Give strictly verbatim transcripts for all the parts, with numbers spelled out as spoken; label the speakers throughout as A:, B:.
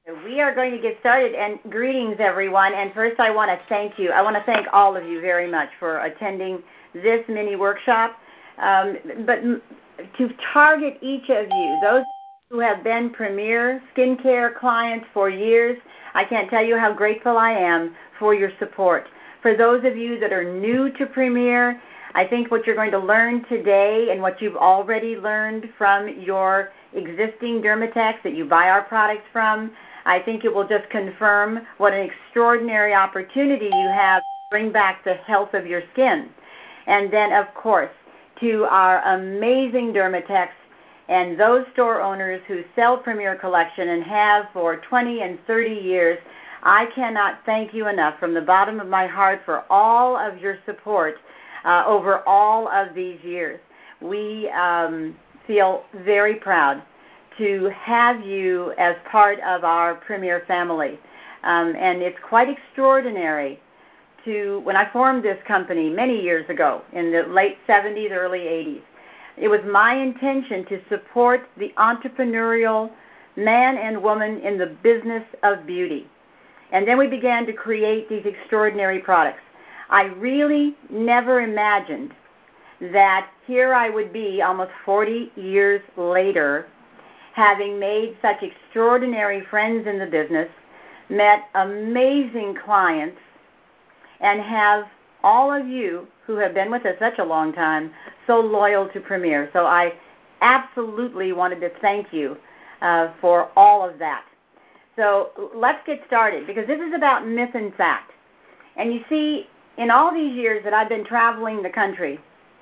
A: We are going to get started, and greetings, everyone. And first, I want to thank you. I want to thank all of you very much for attending this mini workshop. Um, but to target each of you, those who have been Premier Skincare clients for years, I can't tell you how grateful I am for your support. For those of you that are new to Premier, I think what you're going to learn today and what you've already learned from your existing Dermatechs that you buy our products from, I think it will just confirm what an extraordinary opportunity you have to bring back the health of your skin. And then, of course, to our amazing Dermatechs and those store owners who sell Premier Collection and have for twenty and thirty years, I cannot thank you enough from the bottom of my heart for all of your support uh, over all of these years. We um, feel very proud to have you as part of our Premier family. Um, and it's quite extraordinary to, when I formed this company many years ago in the late seventies, early eighties, it was my intention to support the entrepreneurial man and woman in the business of beauty. And then we began to create these extraordinary products. I really never imagined that here I would be almost forty years later, having made such extraordinary friends in the business, met amazing clients, and have all of you who have been with us such a long time so loyal to Premier. So I absolutely wanted to thank you uh, for all of that. So let's get started, because this is about myth and fact. And you see, in all these years that I've been traveling the country,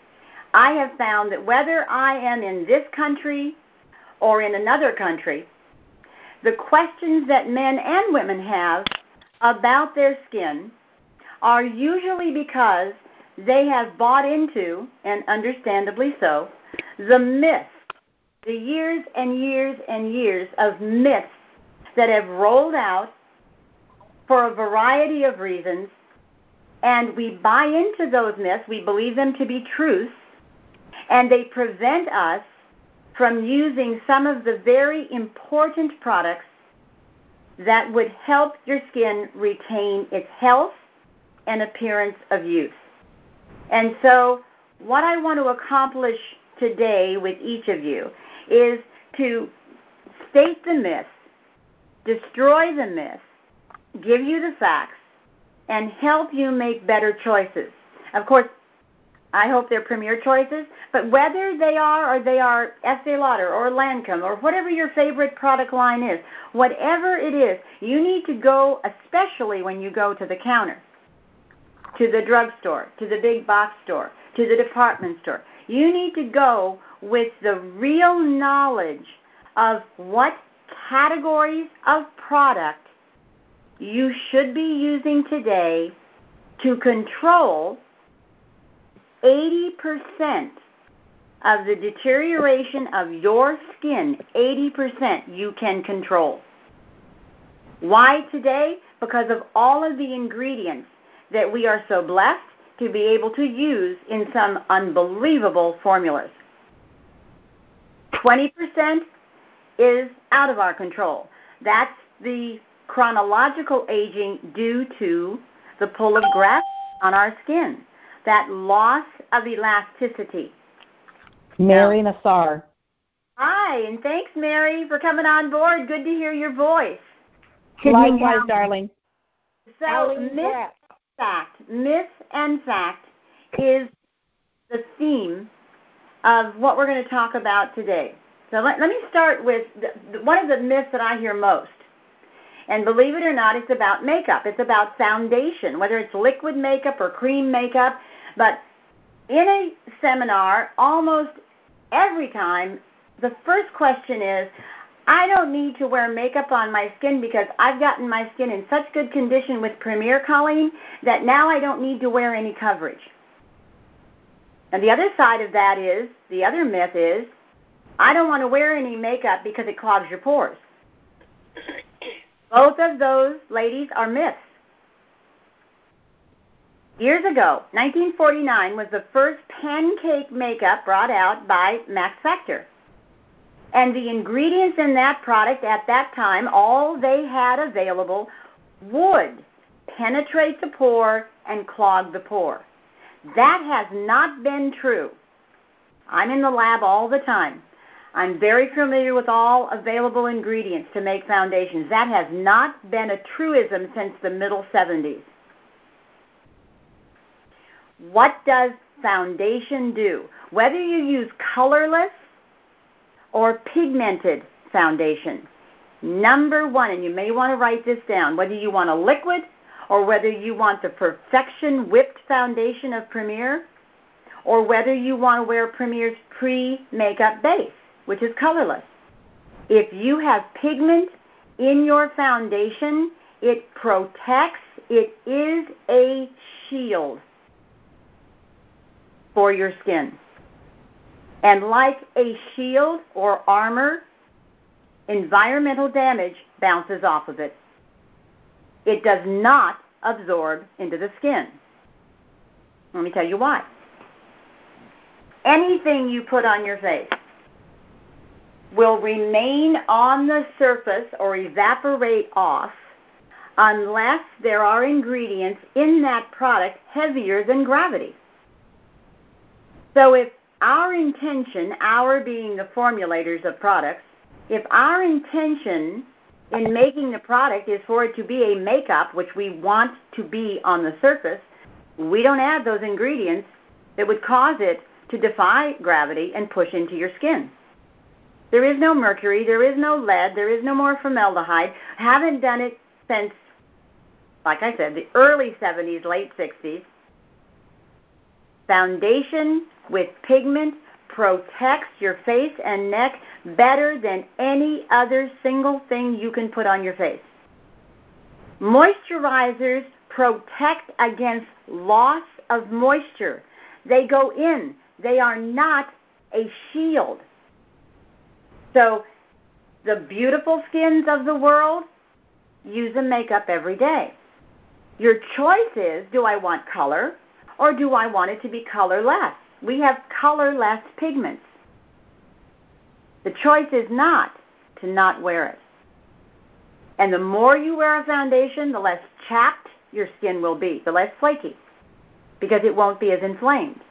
A: I have found that whether I am in this country or in another country, the questions that men and women have about their skin are usually because they have bought into, and understandably so, the myths, the years and years and years of myths that have rolled out for a variety of reasons, and we buy into those myths, we believe them to be truths, and they prevent us from using some of the very important products that would help your skin retain its health and appearance of youth. And so what I want to accomplish today with each of you is to state the myths, destroy the myths, give you the facts, and help you make better choices. Of course, I hope they're Premier choices, but whether they are or they are Estee Lauder or Lancome or whatever your favorite product line is, whatever it is, you need to go, especially when you go to the counter, to the drugstore, to the big box store, to the department store. You need to go with the real knowledge of what categories of product you should be using today to control eighty percent of the deterioration of your skin. Eighty percent you can control. Why today? Because of all of the ingredients that we are so blessed to be able to use in some unbelievable formulas. twenty percent is out of our control. That's the chronological aging due to the pull of gravity on our skin, that loss of elasticity.
B: Mary Nassar.
A: Hi, and thanks, Mary, for coming on board. Good to hear your voice.
B: Likewise, darling.
A: So, myth, fact, myth and fact is the theme of what we're going to talk about today. So let, let me start with the, the, one of the myths that I hear most. And believe it or not, it's about makeup. It's about foundation, whether it's liquid makeup or cream makeup. But in a seminar, almost every time, the first question is, I don't need to wear makeup on my skin because I've gotten my skin in such good condition with Premier, Colleen, that now I don't need to wear any coverage. And the other side of that is, the other myth is, I don't want to wear any makeup because it clogs your pores. Both of those, ladies, are myths. Years ago, nineteen forty-nine was the first pancake makeup brought out by Max Factor. And the ingredients in that product at that time, all they had available, would penetrate the pore and clog the pore. That has not been true. I'm in the lab all the time. I'm very familiar with all available ingredients to make foundations. That has not been a truism since the middle seventies. What does foundation do? Whether you use colorless or pigmented foundation, number one, and you may want to write this down, whether you want a liquid or whether you want the Perfection Whipped Foundation of Premier, or whether you want to wear Premier's pre-makeup base, which is colorless. If you have pigment in your foundation, it protects, it is a shield for your skin. And like a shield or armor, environmental damage bounces off of it. It does not absorb into the skin. Let me tell you why. Anything you put on your face will remain on the surface or evaporate off unless there are ingredients in that product heavier than gravity. So if our intention, our being the formulators of products, if our intention in making the product is for it to be a makeup, which we want to be on the surface, we don't add those ingredients that would cause it to defy gravity and push into your skin. There is no mercury, there is no lead, there is no more formaldehyde. Haven't done it since, like I said, the early seventies, late sixties. Foundation with pigment protects your face and neck better than any other single thing you can put on your face. Moisturizers protect against loss of moisture. They go in. They are not a shield. So the beautiful skins of the world use a makeup every day. Your choice is, do I want color or do I want it to be colorless? We have colorless pigments. The choice is not to not wear it. And the more you wear a foundation, the less chapped your skin will be, the less flaky, because it won't be as inflamed.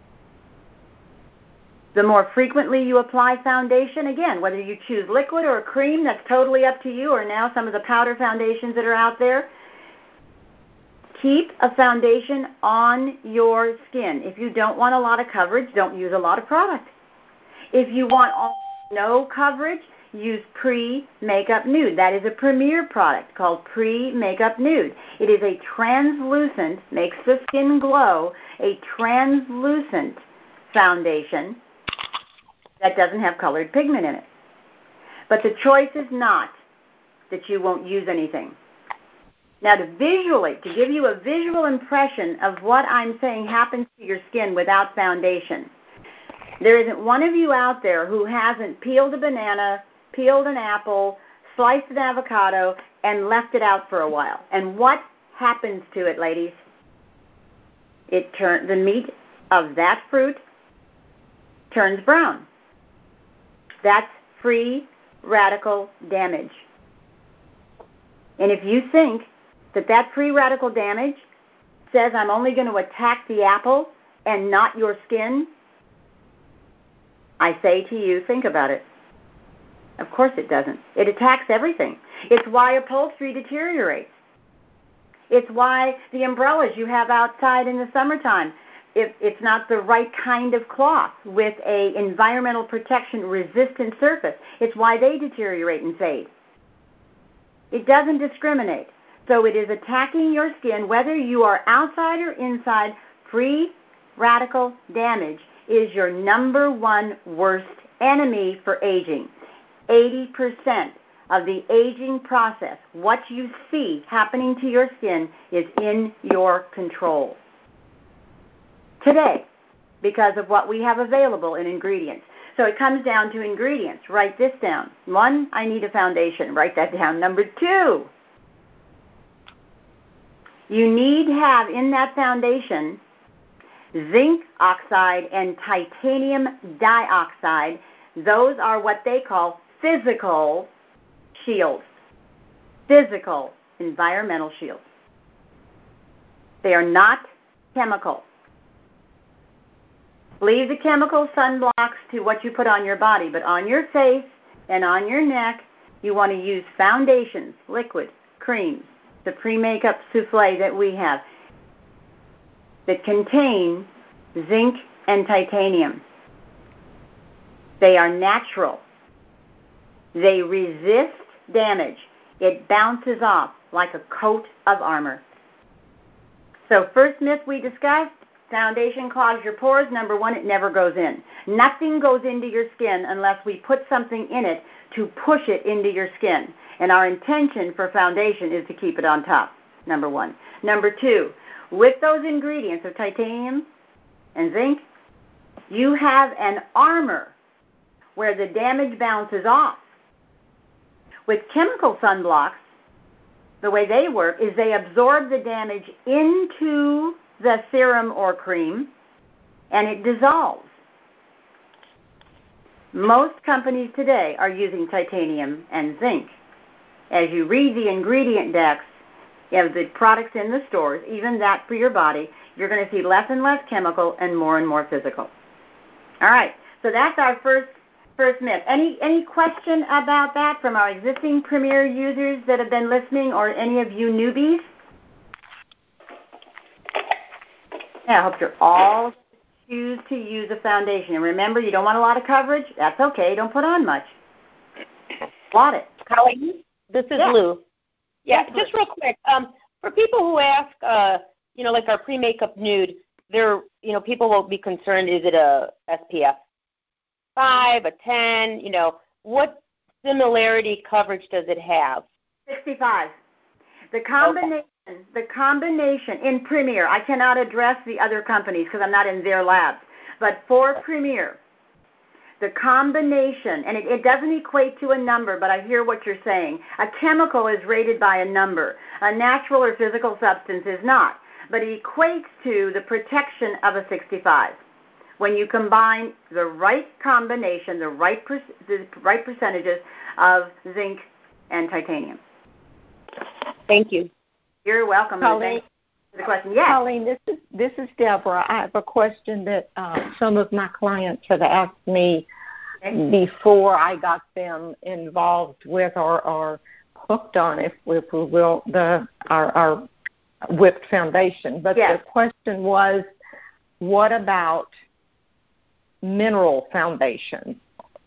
A: The more frequently you apply foundation, again, whether you choose liquid or cream, that's totally up to you, or now some of the powder foundations that are out there, keep a foundation on your skin. If you don't want a lot of coverage, don't use a lot of product. If you want no coverage, use Pre-Makeup Nude. That is a Premier product called Pre-Makeup Nude. It is a translucent, makes the skin glow, a translucent foundation that doesn't have colored pigment in it. But the choice is not that you won't use anything. Now, to visually, to give you a visual impression of what I'm saying happens to your skin without foundation, there isn't one of you out there who hasn't peeled a banana, peeled an apple, sliced an avocado, and left it out for a while. And what happens to it, ladies? It turn, the meat of that fruit turns brown. That's free radical damage. And if you think that that free radical damage says I'm only going to attack the apple and not your skin, I say to you, think about it. Of course it doesn't. It attacks everything. It's why upholstery deteriorates. It's why the umbrellas you have outside in the summertime, if it's not the right kind of cloth with a environmental protection resistant surface, it's why they deteriorate and fade. It doesn't discriminate. So it is attacking your skin, whether you are outside or inside. Free radical damage is your number one worst enemy for aging. eighty percent of the aging process, what you see happening to your skin, is in your control. Today, because of what we have available in ingredients. So it comes down to ingredients. Write this down. One, I need a foundation. Write that down. Number two, you need to have in that foundation zinc oxide and titanium dioxide Those are what they call physical shields, physical environmental shields. They are not chemical. Leave the chemical sunblocks to what you put on your body, but on your face and on your neck, you want to use foundations, liquid, creams, the pre-makeup souffle that we have that contain zinc and titanium. They are natural. They resist damage. It bounces off like a coat of armor. So first myth we discussed, foundation clogs your pores. Number one, it never goes in. Nothing goes into your skin unless we put something in it to push it into your skin. And our intention for foundation is to keep it on top, number one. Number two, with those ingredients of titanium and zinc, you have an armor where the damage bounces off. With chemical sunblocks, the way they work is they absorb the damage into the serum or cream, and it dissolves. Most companies today are using titanium and zinc. As you read the ingredient decks of the products in the stores, even that for your body, you're going to see less and less chemical and more and more physical. All right, so that's our first first myth. Any any question about that from our existing Premier users that have been listening, or any of you newbies? Yeah, I hope you're all choose to use a foundation. And remember, you don't want a lot of coverage. That's okay. Don't put on much. Blot it.
C: Colleen, this is
A: yeah.
C: Lou. Yeah,
A: Yes,
C: just real quick. Um, for people who ask, uh, you know, like our pre-makeup nude, they're, you know, people will be concerned, is it a S P F five, a ten, you know, what similarity coverage does it have?
A: sixty-five. The combination, okay. the combination in Premier, I cannot address the other companies because I'm not in their labs, but for Premier, the combination, and it, it doesn't equate to a number, but I hear what you're saying. A chemical is rated by a number. A natural or physical substance is not, but it equates to the protection of a sixty-five. When you combine the right combination, the right per, the right percentages of zinc and titanium.
C: Thank you.
A: You're welcome.
B: Colleen,
A: the question. Yes.
B: Colleen, this is this is Deborah. I have a question that uh, some of my clients have asked me okay. before I got them involved with or, or hooked on, if, if we will, the our, our whipped foundation. But
A: yes.
B: the question was, what about mineral foundation?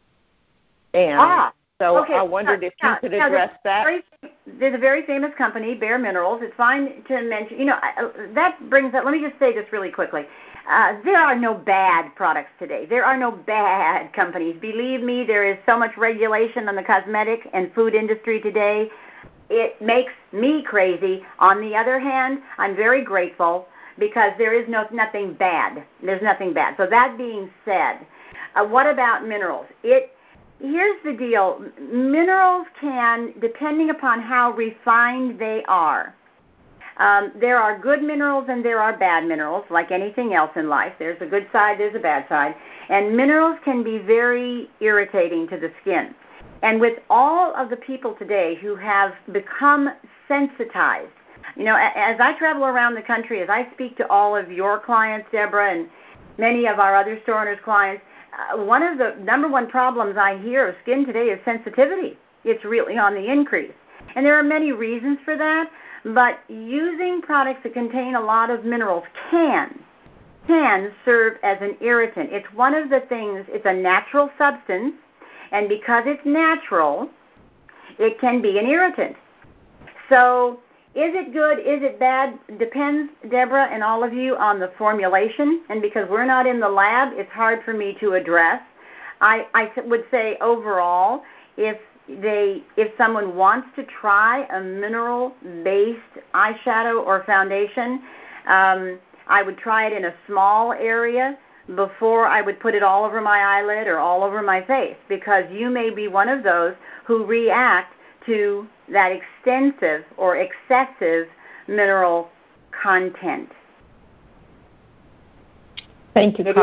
B: And
A: ah,
B: so
A: okay.
B: I wondered if
A: yeah,
B: you could
A: yeah,
B: address
A: there's
B: that.
A: Very, there's a very famous company, Bare Minerals. It's fine to mention, you know, that brings up, let me just say this really quickly. Uh, there are no bad products today. There are no bad companies. Believe me, there is so much regulation on the cosmetic and food industry today. It makes me crazy. On the other hand, I'm very grateful because there is no nothing bad. There's nothing bad. So that being said, uh, what about minerals? It Here's the deal. Minerals can, depending upon how refined they are, um, there are good minerals and there are bad minerals, like anything else in life. There's a good side, there's a bad side. And minerals can be very irritating to the skin. And with all of the people today who have become sensitized, you know, as I travel around the country, as I speak to all of your clients, Deborah, and many of our other store owners' clients, Uh, one of the number one problems I hear of skin today is sensitivity. It's really on the increase. And there are many reasons for that, but using products that contain a lot of minerals can, can serve as an irritant. It's one of the things, it's a natural substance, and because it's natural, it can be an irritant. So is it good? Is it bad? Depends, Deborah, and all of you, on the formulation. And because we're not in the lab, it's hard for me to address. I, I would say overall, if they, if someone wants to try a mineral-based eyeshadow or foundation, um, I would try it in a small area before I would put it all over my eyelid or all over my face, because you may be one of those who react to that extensive or excessive mineral content.
B: Thank you,
A: it
B: Colleen.
A: Is,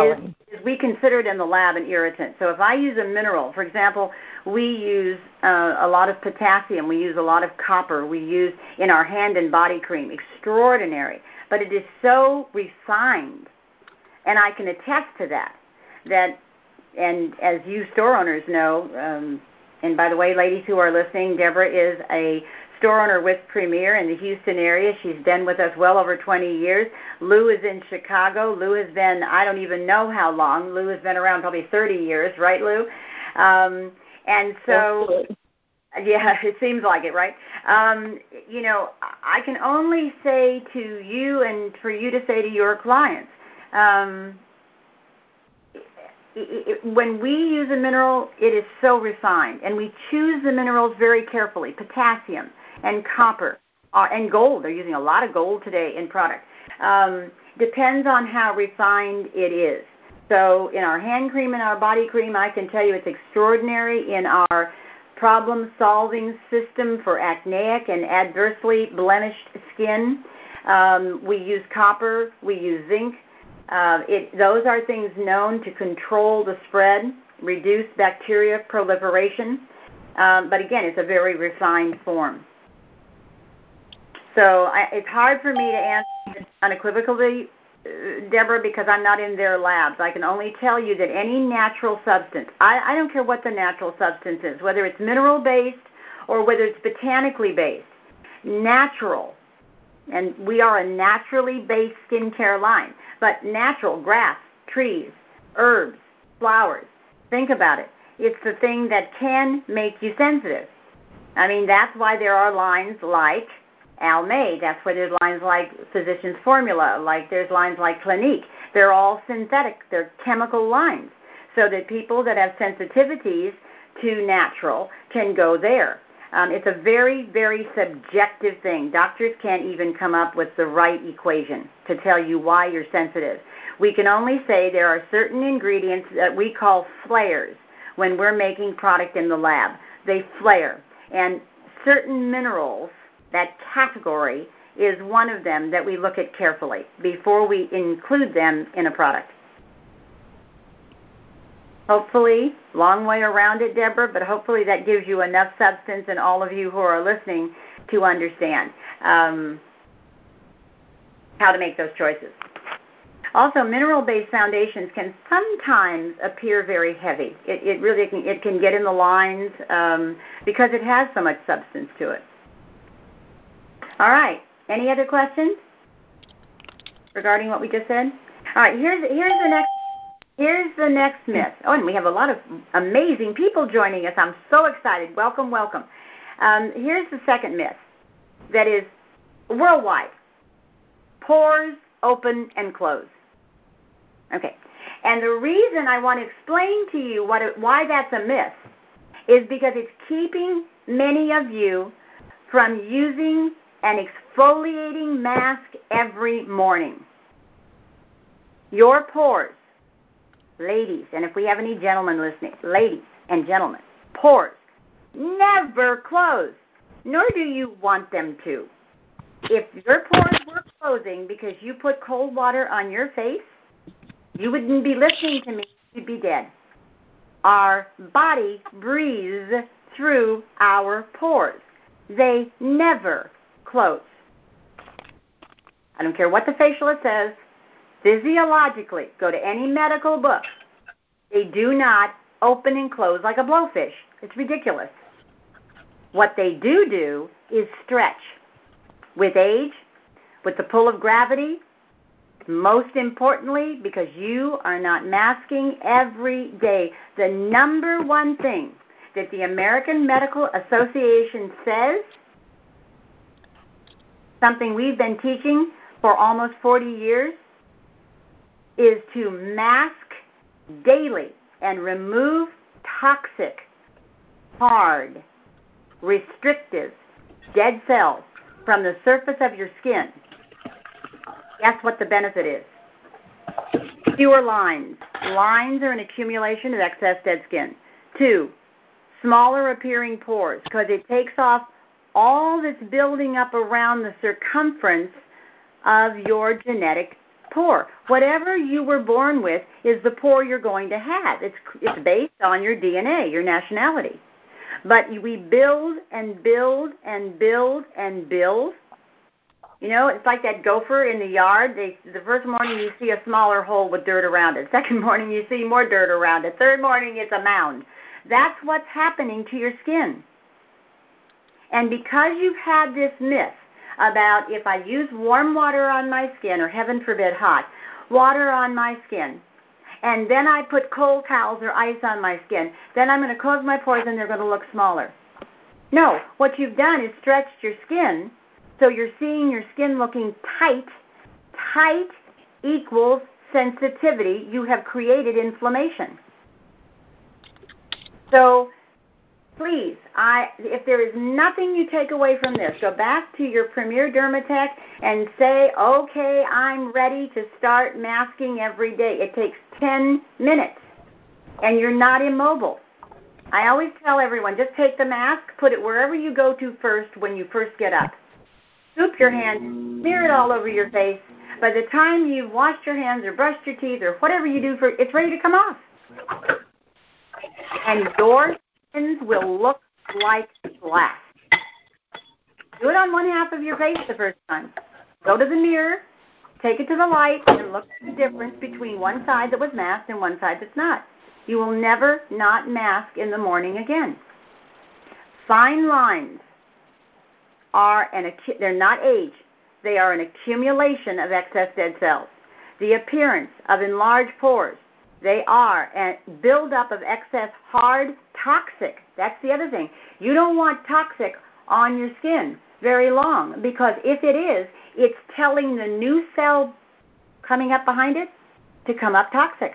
A: is we consider it in the lab an irritant. So if I use a mineral, for example, we use uh, a lot of potassium, we use a lot of copper, we use in our hand and body cream, extraordinary. But it is so refined, and I can attest to that, that, and as you store owners know, um, and by the way, ladies who are listening, Deborah is a store owner with Premier in the Houston area. She's been with us well over twenty years. Lou is in Chicago. Lou has been, I don't even know how long. Lou has been around probably thirty years, right, Lou? Um, and so, yeah, it seems like it, right? Um, you know, I can only say to you and for you to say to your clients, um, it, it, when we use a mineral, it is so refined, and we choose the minerals very carefully. Potassium and copper uh, and gold. They're using a lot of gold today in product. Um, depends on how refined it is. So in our hand cream and our body cream, I can tell you it's extraordinary in our problem-solving system for acneic and adversely blemished skin. Um, we use copper. We use zinc. Uh, it, those are things known to control the spread, reduce bacteria proliferation. Um, but again, it's a very refined form. So I, it's hard for me to answer unequivocally, uh, Deborah, because I'm not in their labs. I can only tell you that any natural substance, I, I don't care what the natural substance is, whether it's mineral-based or whether it's botanically based, natural, and we are a naturally based skincare line, but natural, grass, trees, herbs, flowers. Think about it. It's the thing that can make you sensitive. I mean, that's why there are lines like Almay. That's why there's lines like Physician's Formula, like there's lines like Clinique. They're all synthetic. They're chemical lines so that people that have sensitivities to natural can go there. Um, it's a very, very subjective thing. Doctors can't even come up with the right equation to tell you why you're sensitive. We can only say there are certain ingredients that we call flares when we're making product in the lab. They flare. And certain minerals, that category, is one of them that we look at carefully before we include them in a product. Hopefully, long way around it, Deborah, but hopefully that gives you enough substance, and all of you who are listening, to understand um, how to make those choices. Also, mineral-based foundations can sometimes appear very heavy. It, it really can, it can get in the lines um, because it has so much substance to it. All right. Any other questions regarding what we just said? All right. Here's here's the next here's the next myth. Oh, and we have a lot of amazing people joining us. I'm so excited. Welcome, welcome. Um, here's the second myth that is worldwide. Pores open and close. Okay. And the reason I want to explain to you what it, why that's a myth is because it's keeping many of you from using an exfoliating mask every morning. Your pores, ladies, and if we have any gentlemen listening, ladies and gentlemen, pores never close, nor do you want them to. If your pores were closing because you put cold water on your face, you wouldn't be listening to me, you'd be dead. Our body breathes through our pores. They never close. I don't care what the facialist says. Physiologically, go to any medical book. They do not open and close like a blowfish. It's ridiculous. What they do do is stretch. With age, with the pull of gravity, most importantly, because you are not masking every day. The number one thing that the American Medical Association says, something we've been teaching for almost forty years, is to mask daily and remove toxic, hard, restrictive, dead cells from the surface of your skin. Guess what the benefit is? Fewer lines. Lines are an accumulation of excess dead skin. Two, smaller appearing pores, because it takes off all that's building up around the circumference of your genetic pore. Whatever you were born with is the pore you're going to have. It's, it's based on your D N A, your nationality. But we build and build and build and build. You know, it's like that gopher in the yard. They, the first morning you see a smaller hole with dirt around it. Second morning you see more dirt around it. Third morning it's a mound. That's what's happening to your skin. And because you've had this myth about if I use warm water on my skin, or heaven forbid hot, water on my skin, and then I put cold towels or ice on my skin, then I'm going to close my pores and they're going to look smaller. No, what you've done is stretched your skin, so you're seeing your skin looking tight. Tight equals sensitivity. You have created inflammation. So please, I, if there is nothing you take away from this, go back to your Premier Dermatech and say, okay, I'm ready to start masking every day. It takes ten minutes, and you're not immobile. I always tell everyone, just take the mask, put it wherever you go to first when you first get up. Scoop your hands, smear it all over your face. By the time you've washed your hands or brushed your teeth or whatever you do, for it's ready to come off. And your skins will look like glass. Do it on one half of your face the first time. Go to the mirror, take it to the light, and look at the difference between one side that was masked and one side that's not. You will never not mask in the morning again. Fine lines are an they're not age. They are an accumulation of excess dead cells. The appearance of enlarged pores. They are a buildup of excess hard toxic. That's the other thing. You don't want toxic on your skin very long, because if it is, it's telling the new cell coming up behind it to come up toxic.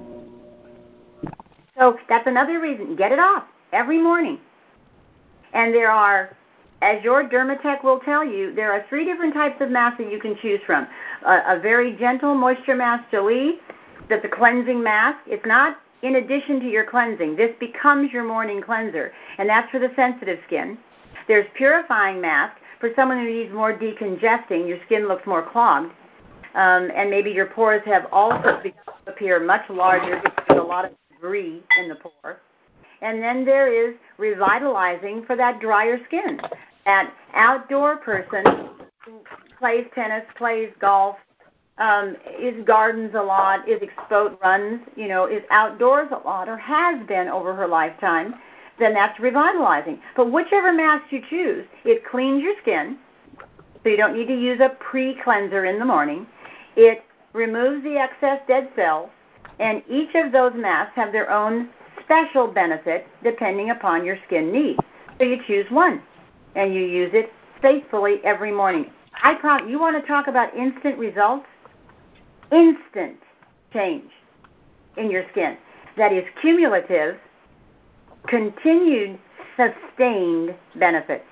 A: So that's another reason. Get it off every morning. And there are, as your Dermatech will tell you, there are three different types of masks that you can choose from. A, a very gentle moisture mask, Jolie, that's a cleansing mask. It's not in addition to your cleansing. This becomes your morning cleanser, and that's for the sensitive skin. There's purifying mask for someone who needs more decongesting. Your skin looks more clogged, um, and maybe your pores have also begun to appear much larger because there's a lot of debris in the pore. And then there is revitalizing for that drier skin. That outdoor person who plays tennis, plays golf, um, is gardens a lot, is exposed, runs, you know, is outdoors a lot, or has been over her lifetime, then that's revitalizing. But whichever mask you choose, it cleans your skin, so you don't need to use a pre-cleanser in the morning. It removes the excess dead cells, and each of those masks have their own special benefit depending upon your skin needs. So you choose one, and you use it faithfully every morning. I promise, you want to talk about instant results? Instant change in your skin. That is cumulative, continued, sustained benefits.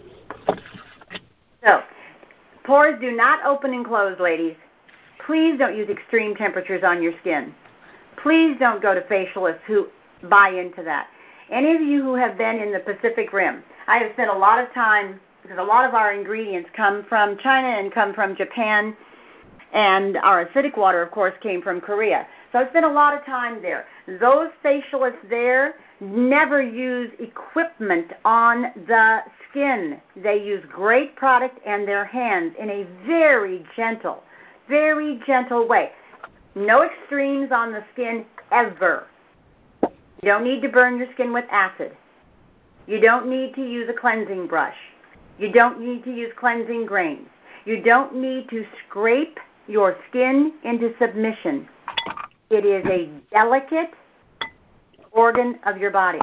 A: So, pores do not open and close, ladies. Please don't use extreme temperatures on your skin. Please don't go to facialists who buy into that. Any of you who have been in the Pacific Rim, I have spent a lot of time, because a lot of our ingredients come from China and come from Japan, and our acidic water, of course, came from Korea. So I spent a lot of time there. Those facialists there never use equipment on the skin. They use great product and their hands in a very gentle, very gentle way. No extremes on the skin ever. You don't need to burn your skin with acid. You don't need to use a cleansing brush. You don't need to use cleansing grains. You don't need to scrape your skin into submission. It is a delicate organ of your body.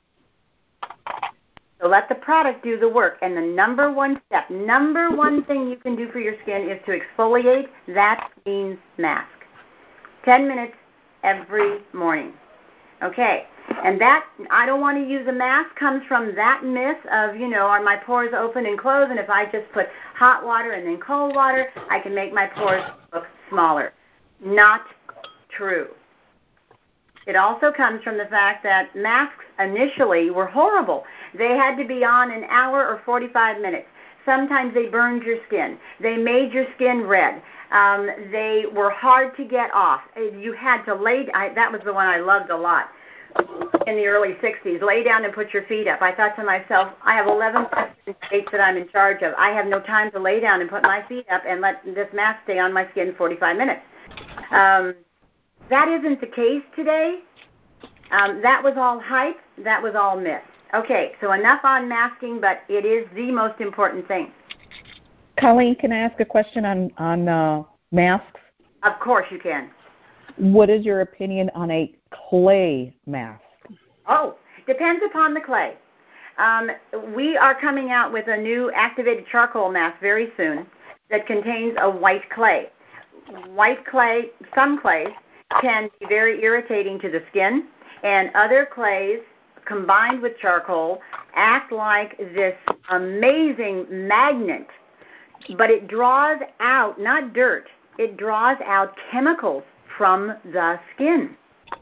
A: So let the product do the work. And the number one step, number one thing you can do for your skin is to exfoliate. That means mask. Ten minutes every morning. Okay. And that, I don't want to use a mask, comes from that myth of, you know, are my pores open and closed, and if I just put hot water and then cold water, I can make my pores look smaller. Not true. It also comes from the fact that masks initially were horrible. They had to be on an hour or forty-five minutes. Sometimes they burned your skin. They made your skin red. Um, they were hard to get off. You had to lay, I, that was the one I loved a lot in the early sixties, lay down and put your feet up. I thought to myself, I have eleven states that I'm in charge of. I have no time to lay down and put my feet up and let this mask stay on my skin forty-five minutes. Um, that isn't the case today. Um, that was all hype. That was all myth. Okay, so enough on masking, but it is the most important thing.
D: Colleen, can I ask a question on, on uh, masks?
A: Of course you can.
D: What is your opinion on a clay mask?
A: Oh, depends upon the clay. Um, we are coming out with a new activated charcoal mask very soon that contains a white clay. White clay, some clays, can be very irritating to the skin, and other clays combined with charcoal act like this amazing magnet, but it draws out, not dirt, it draws out chemicals from the skin.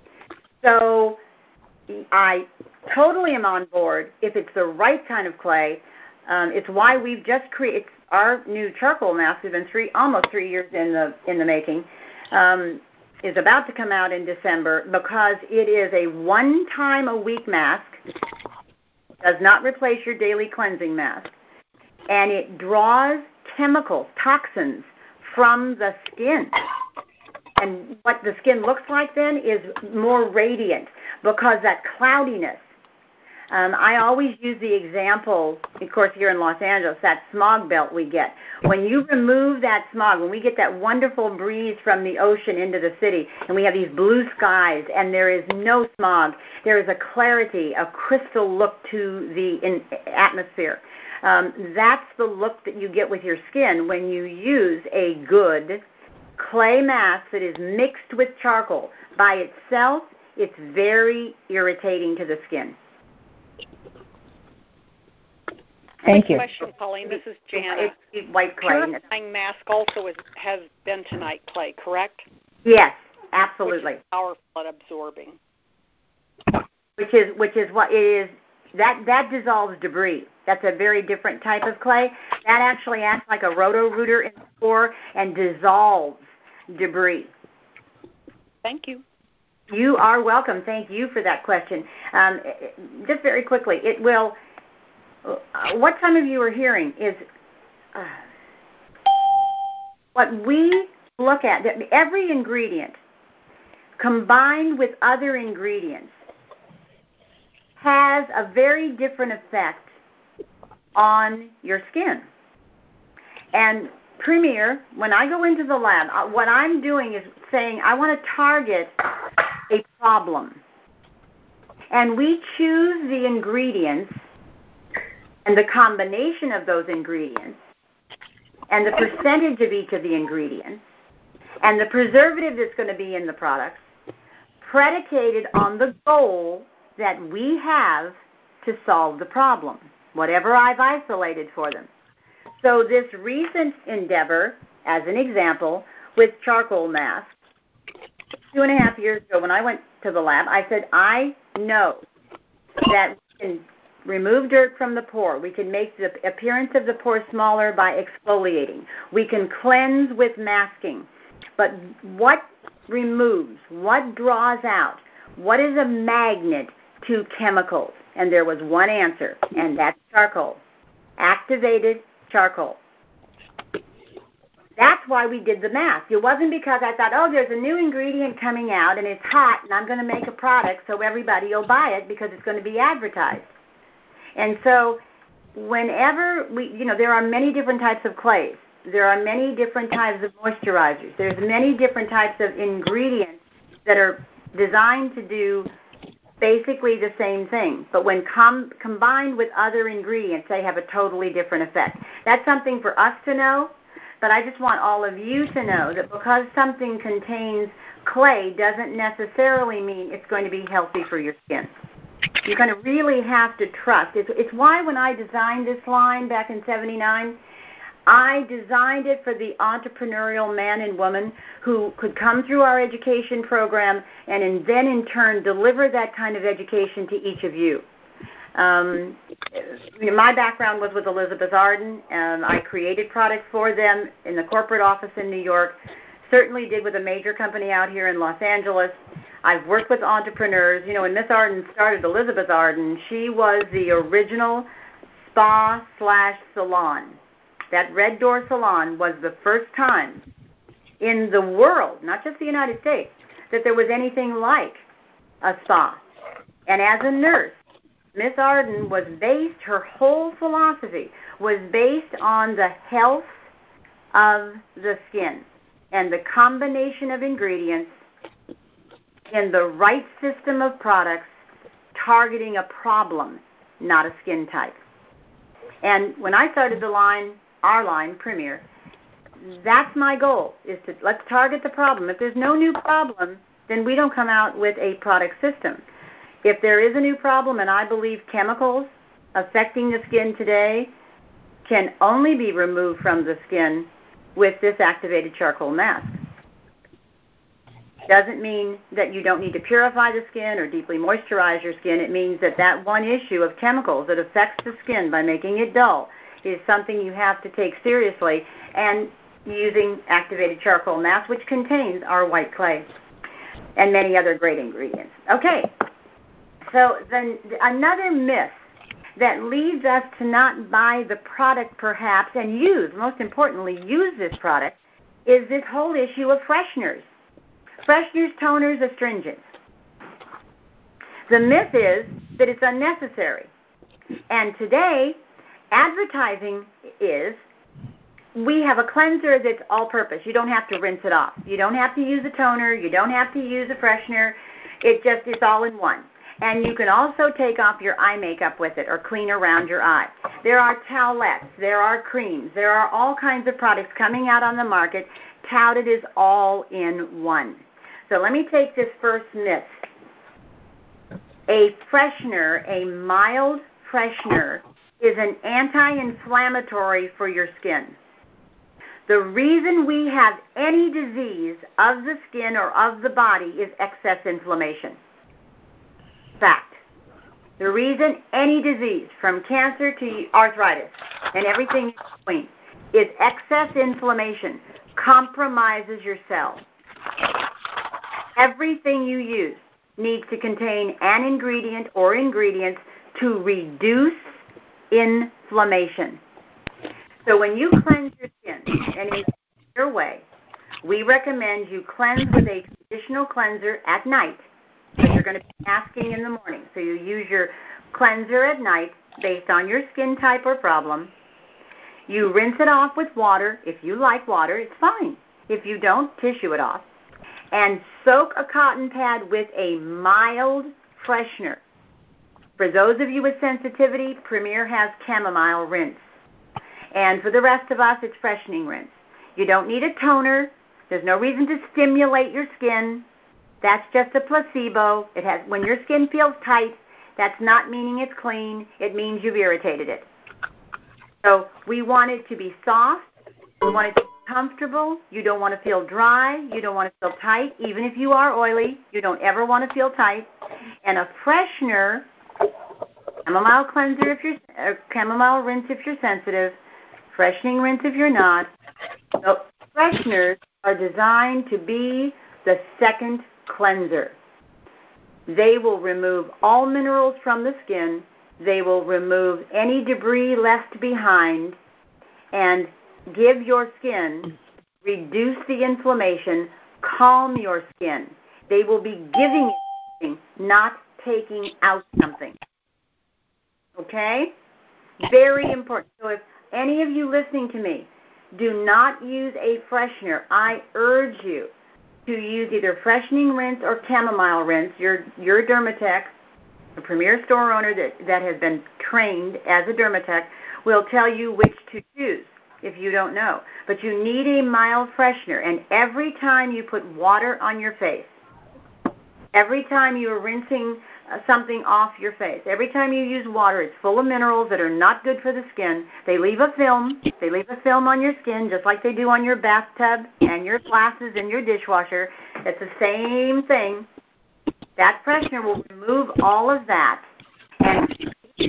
A: So I totally am on board if it's the right kind of clay. Um, it's why we've just created our new charcoal mask. Has been three, almost three years in the in the making. Um, is about to come out in December because it is a one time a week mask. Does not replace your daily cleansing mask, and it draws chemicals, toxins from the skin. And what the skin looks like then is more radiant because that cloudiness. Um, I always use the example, of course, here in Los Angeles, that smog belt we get. When you remove that smog, when we get that wonderful breeze from the ocean into the city, and we have these blue skies, and there is no smog, there is a clarity, a crystal look to the in, atmosphere. Um, that's the look that you get with your skin when you use a good clay mask that is mixed with charcoal. By itself, it's very irritating to the skin.
D: Thank you.
E: Question, Colleen. This is Jana.
A: It's white clay.
E: Purifying mask also is, has bentonite clay, correct?
A: Yes, absolutely.
E: Which is powerful at absorbing.
A: Which is which is what it is. That that dissolves debris. That's a very different type of clay. That actually acts like a roto-rooter in the core and dissolves debris.
E: Thank you.
A: You are welcome. Thank you for that question. Um, just very quickly, it will. Uh, what some of you are hearing is uh, what we look at. Every ingredient combined with other ingredients has a very different effect on your skin. And Premier, when I go into the lab, what I'm doing is saying I want to target a problem. And we choose the ingredients and the combination of those ingredients and the percentage of each of the ingredients and the preservative that's going to be in the products predicated on the goal that we have to solve the problem, whatever I've isolated for them. So this recent endeavor, as an example, with charcoal masks, two and a half years ago when I went to the lab, I said, I know that we can remove dirt from the pore. We can make the appearance of the pore smaller by exfoliating. We can cleanse with masking. But what removes, what draws out, what is a magnet to chemicals? And there was one answer, and that's charcoal. Activated charcoal. That's why we did the mask. It wasn't because I thought, oh, there's a new ingredient coming out, and it's hot, and I'm going to make a product so everybody will buy it because it's going to be advertised. And so whenever we, you know, there are many different types of clays. There are many different types of moisturizers. There's many different types of ingredients that are designed to do basically the same thing. But when com- combined with other ingredients, they have a totally different effect. That's something for us to know, but I just want all of you to know that because something contains clay doesn't necessarily mean it's going to be healthy for your skin. You're going to really have to trust. It's, it's why when I designed this line back in seventy-nine, I designed it for the entrepreneurial man and woman who could come through our education program and in, then in turn deliver that kind of education to each of you. Um, my background was with Elizabeth Arden. Um, I created products for them in the corporate office in New York. Certainly did with a major company out here in Los Angeles. I've worked with entrepreneurs. You know, when Miss Arden started Elizabeth Arden, she was the original spa slash salon. That Red Door Salon was the first time in the world, not just the United States, that there was anything like a spa. And as a nurse, Miss Arden was based, her whole philosophy was based on the health of the skin and the combination of ingredients in the right system of products targeting a problem, not a skin type. And when I started the line, our line, Premier, that's my goal, is to let's target the problem. If there's no new problem, then we don't come out with a product system. If there is a new problem, and I believe chemicals affecting the skin today can only be removed from the skin with this activated charcoal mask. Doesn't mean that you don't need to purify the skin or deeply moisturize your skin. It means that that one issue of chemicals that affects the skin by making it dull is something you have to take seriously, and using activated charcoal mask, which contains our white clay and many other great ingredients. Okay, so then another myth that leads us to not buy the product perhaps and use, most importantly, use this product, is this whole issue of fresheners. Fresheners, toners, astringents. The myth is that it's unnecessary. And today, advertising is we have a cleanser that's all-purpose. You don't have to rinse it off. You don't have to use a toner. You don't have to use a freshener. It just is all in one. And you can also take off your eye makeup with it or clean around your eye. There are towelettes. There are creams. There are all kinds of products coming out on the market touted as all in one. So let me take this first myth. A freshener, a mild freshener, is an anti-inflammatory for your skin. The reason we have any disease of the skin or of the body is excess inflammation. Fact. The reason any disease, from cancer to arthritis and everything in between, is excess inflammation, compromises your cells. Everything you use needs to contain an ingredient or ingredients to reduce inflammation. So when you cleanse your skin, and in your way, we recommend you cleanse with a traditional cleanser at night, because you're going to be masking in the morning. So you use your cleanser at night based on your skin type or problem. You rinse it off with water. If you like water, it's fine. If you don't, tissue it off. And soak a cotton pad with a mild freshener. For those of you with sensitivity, Premier has chamomile rinse. And for the rest of us, it's freshening rinse. You don't need a toner. There's no reason to stimulate your skin. That's just a placebo. It has, when your skin feels tight, that's not meaning it's clean. It means you've irritated it. So we want it to be soft. We want it to be comfortable. You don't want to feel dry. You don't want to feel tight. Even if you are oily, you don't ever want to feel tight. And a freshener, chamomile cleanser if you're, or chamomile rinse if you're sensitive, freshening rinse if you're not. So fresheners are designed to be the second cleanser. They will remove all minerals from the skin. They will remove any debris left behind and give your skin, reduce the inflammation, calm your skin. They will be giving you something, not taking out something. Okay? Very important. So if any of you listening to me do not use a freshener, I urge you to use either freshening rinse or chamomile rinse. Your, your Dermatech, a Premier store owner that, that has been trained as a Dermatech, will tell you which to choose if you don't know. But you need a mild freshener, and every time you put water on your face, every time you are rinsing uh, something off your face, every time you use water, it's full of minerals that are not good for the skin. They leave a film. They leave a film on your skin just like they do on your bathtub and your glasses and your dishwasher. It's the same thing. That freshener will remove all of that and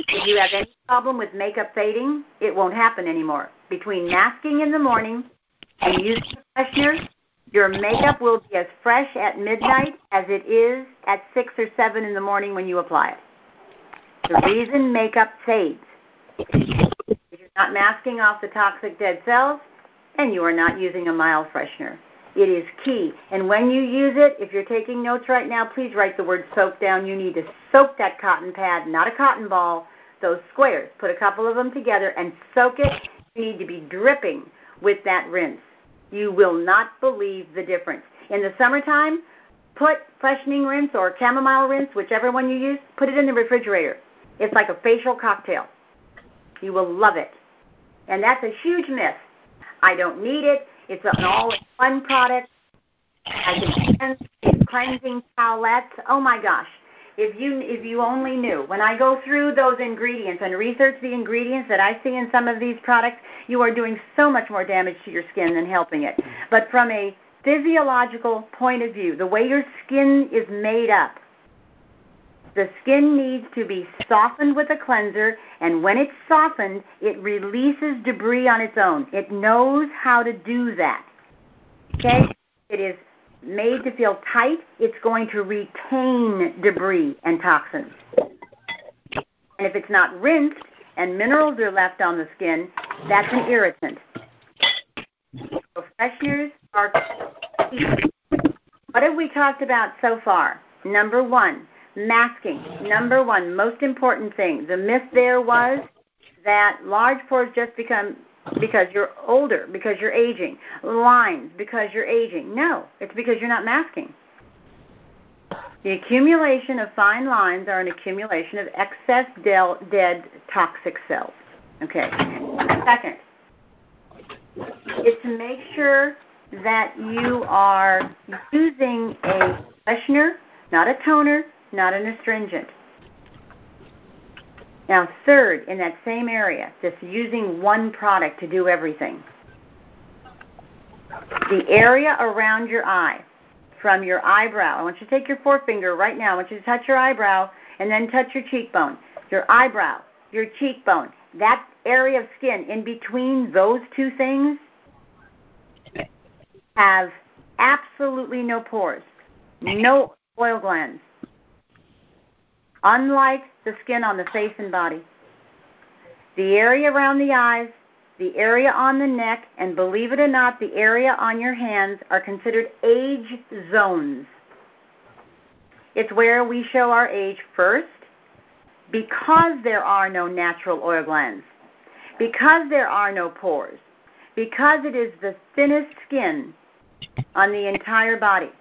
A: If you have any problem with makeup fading, it won't happen anymore. Between masking in the morning and using the freshener, your makeup will be as fresh at midnight as it is at six or seven in the morning when you apply it. The reason makeup fades is you're not masking off the toxic dead cells and you are not using a mild freshener. It is key. And when you use it, if you're taking notes right now, please write the word soak down. You need to soak that cotton pad, not a cotton ball, those squares. Put a couple of them together and soak it. You need to be dripping with that rinse. You will not believe the difference. In the summertime, put freshening rinse or chamomile rinse, whichever one you use, put it in the refrigerator. It's like a facial cocktail. You will love it. And that's a huge myth. I don't need it. It's an all-in-one product. I can cleanse, cleansing towelettes. Oh, my gosh. If you if you only knew. When I go through those ingredients and research the ingredients that I see in some of these products, you are doing so much more damage to your skin than helping it. But from a physiological point of view, the way your skin is made up, the skin needs to be softened with a cleanser, and when it's softened, it releases debris on its own. It knows how to do that. Okay? It is made to feel tight. It's going to retain debris and toxins. And if it's not rinsed and minerals are left on the skin, that's an irritant. So fresheners are key. What have we talked about so far? Number one, masking. Number one, most important thing. The myth there was that large pores just become because you're older, because you're aging. Lines, because you're aging. No, it's because you're not masking. The accumulation of fine lines are an accumulation of excess del- dead toxic cells. Okay. Second is to make sure that you are using a freshener, not a toner, not an astringent. Now, third, in that same area, just using one product to do everything. The area around your eye, from your eyebrow. I want you to take your forefinger right now. I want you to touch your eyebrow and then touch your cheekbone. Your eyebrow, your cheekbone, that area of skin in between those two things have absolutely no pores, no oil glands. Unlike the skin on the face and body. The area around the eyes, the area on the neck, and believe it or not, the area on your hands are considered age zones. It's where we show our age first because there are no natural oil glands, because there are no pores, because it is the thinnest skin on the entire body.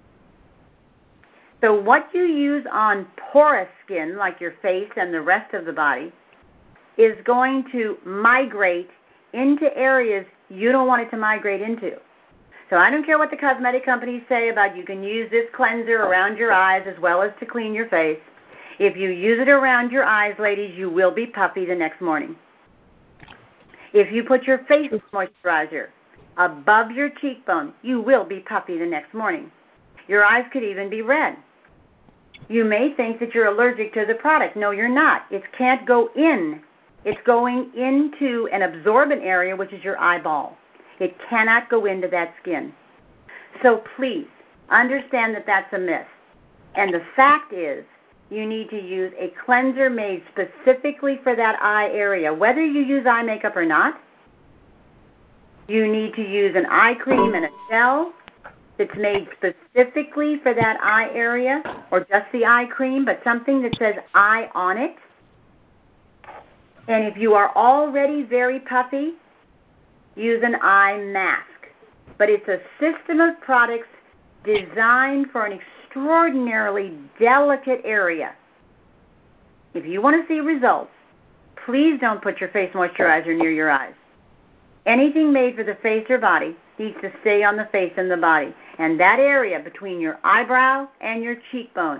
A: So what you use on porous skin, like your face and the rest of the body, is going to migrate into areas you don't want it to migrate into. So I don't care what the cosmetic companies say about you can use this cleanser around your eyes as well as to clean your face. If you use it around your eyes, ladies, you will be puffy the next morning. If you put your face moisturizer above your cheekbone, you will be puffy the next morning. Your eyes could even be red. You may think that you're allergic to the product. No, you're not. It can't go in. It's going into an absorbent area, which is your eyeball. It cannot go into that skin. So please, understand that that's a myth. And the fact is, you need to use a cleanser made specifically for that eye area. Whether you use eye makeup or not, you need to use an eye cream and a gel that's made specifically for that eye area, or just the eye cream, but something that says eye on it. And if you are already very puffy, use an eye mask. But it's a system of products designed for an extraordinarily delicate area. If you want to see results, please don't put your face moisturizer near your eyes. Anything made for the face or body needs to stay on the face and the body. And that area between your eyebrow and your cheekbone,